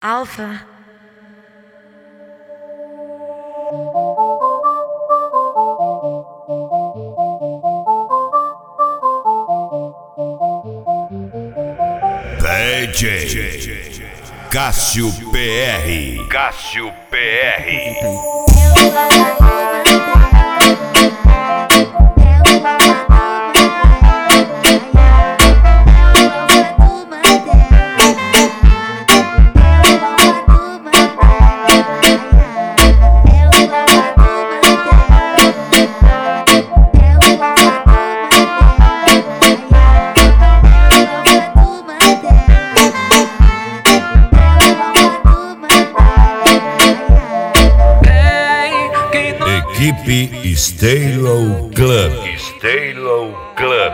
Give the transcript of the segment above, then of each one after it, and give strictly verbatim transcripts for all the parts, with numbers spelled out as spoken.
Alfa. D J Cássio P R. Cássio P R. Equipe Stylo Club. Stylo Club.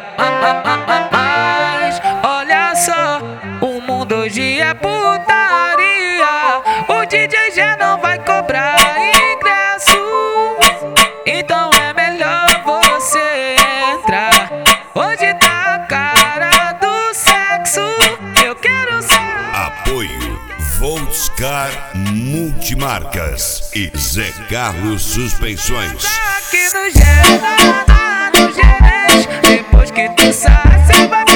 Mas olha só, o mundo hoje é putaria. O D J já não vai cobrar ingresso, então é melhor você entrar. Hoje tá a cara do sexo. Eu quero ser. Apoio Voltscar Multimarcas e Zé Carlos Suspensões. Tá aqui no G, no gerente. Depois que tu sai, cê vai